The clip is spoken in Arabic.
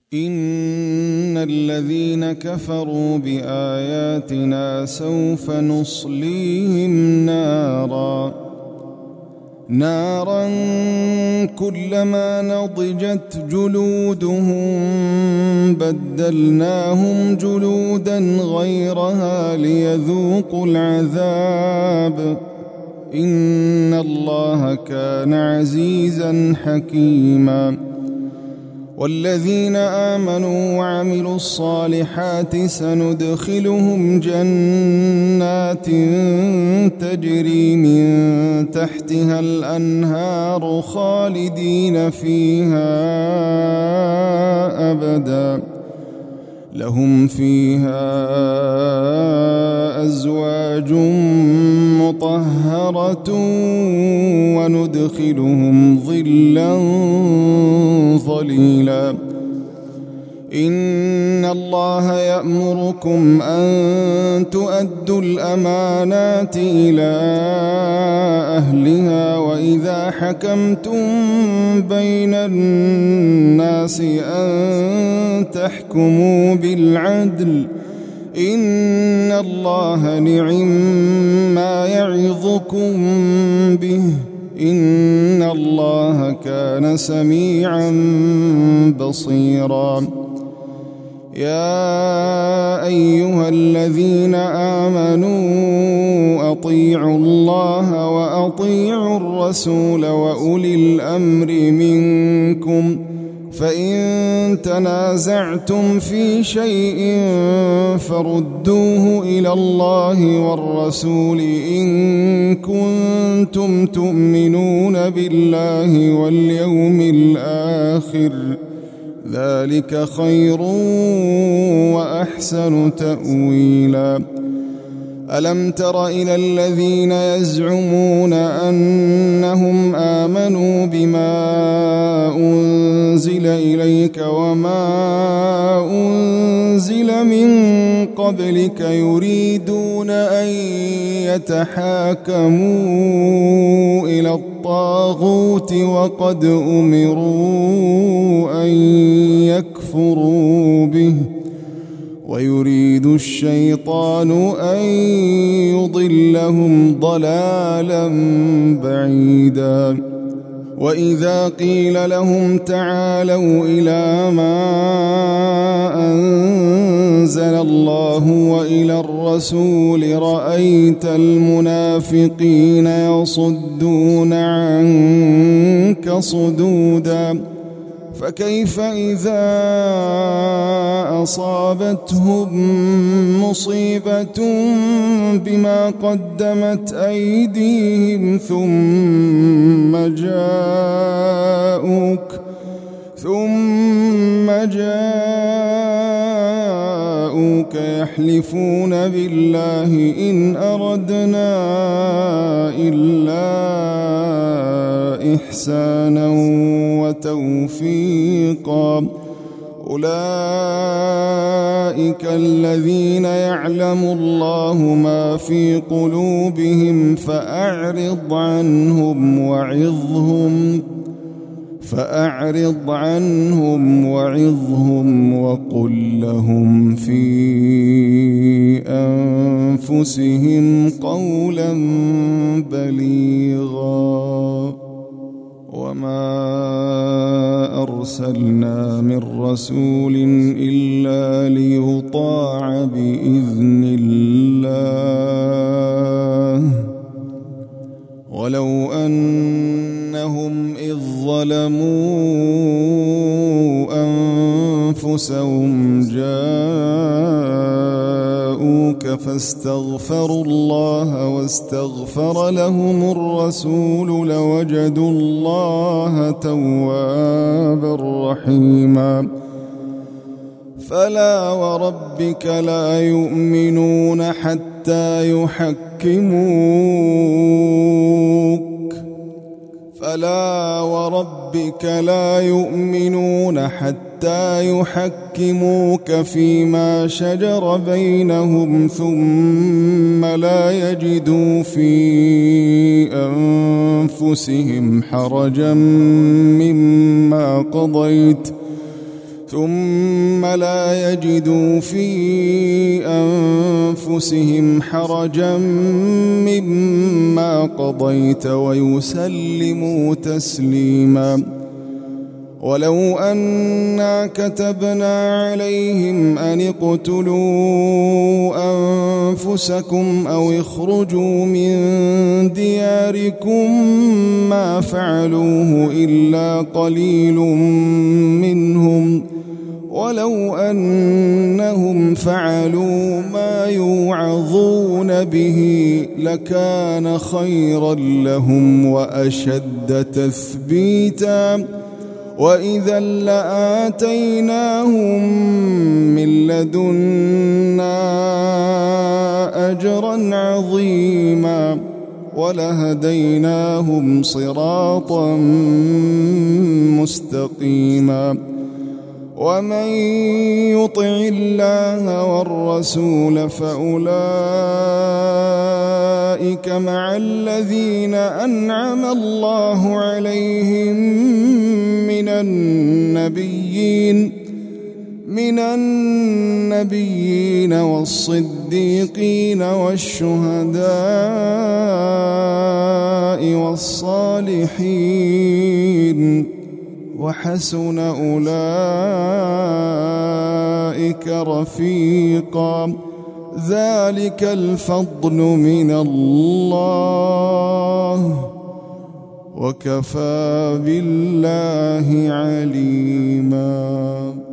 إن الذين كفروا بآياتنا سوف نصليهم نارا كلما نضجت جلودهم بدلناهم جلودا غيرها ليذوقوا العذاب إن الله كان عزيزا حكيما. والذين آمنوا وعملوا الصالحات سندخلهم جنات تجري من تحتها الأنهار خالدين فيها أبدا لهم فيها أزواج مطهرة وندخلهم ظلا ظليلا. إن الله يأمركم أن تؤدوا الأمانات إلى أهلها وإذا حكمتم بين الناس أن تحكموا بالعدل إن الله نعم ما يعظكم به إن الله كان سميعا بصيرا. يا أيها الذين آمنوا أطيعوا الله وأطيعوا الرسول وأولي الأمر منكم فإن تنازعتم في شيء فردوه إلى الله والرسول إن كنتم تؤمنون بالله واليوم الآخر ذلك خير وأحسن تأويلا. ألم تر إلى الذين يزعمون أنهم آمنوا بما أنزل إليك وما أنزل من قبلك يريدون أن يتحاكموا إلى الطاغوت وقد أمروا أن يكفروا به ويريد الشيطان أن يضلهم ضلالا بعيدا. وإذا قيل لهم تعالوا إلى ما أنزل الله وإلى الرسول رأيت المنافقين يصدون عنك صدودا. فكيف إذا أصابتهم مصيبة بما قدمت أيديهم ثم جاءوك يحلفون بالله إن أردنا إلا إحسانا وتوفيقا أولئك الذين يعلم الله ما في قلوبهم فأعرض عنهم وعظهم وقل لهم في أنفسهم قولا بليغا. وما أرسلنا من رسول إلا ليطاع بإذن الله ولو أنهم إذ ظلموا أنفسهم جاءوك فاستغفروا الله واستغفر لهم الرسول لوجدوا الله توابا رحيما. فلا وربك لا يؤمنون حتى يحكموك فيما شجر بينهم ثم لا يجدوا في أنفسهم حرجا مما قضيت ثم لا يجدوا في أنفسهم حرجا مما قضيت ويسلموا تسليما. ولو أنا كتبنا عليهم أن اقتلوا أنفسكم أو اخرجوا من دياركم ما فعلوه إلا قليل منهم، ولو أنهم فعلوا ما يوعظون به لكان خيرا لهم وأشد تثبيتا، وإذا لآتيناهم من لدنا أجرا عظيما ولهديناهم صراطا مستقيما. ومن يطع الله والرسول فأولئك مع الذين أنعم الله عليهم من النبيين والصديقين والشهداء والصالحين، وحسن أولئك رفيقا. ذلك الفضل من الله وكفى بالله عليما.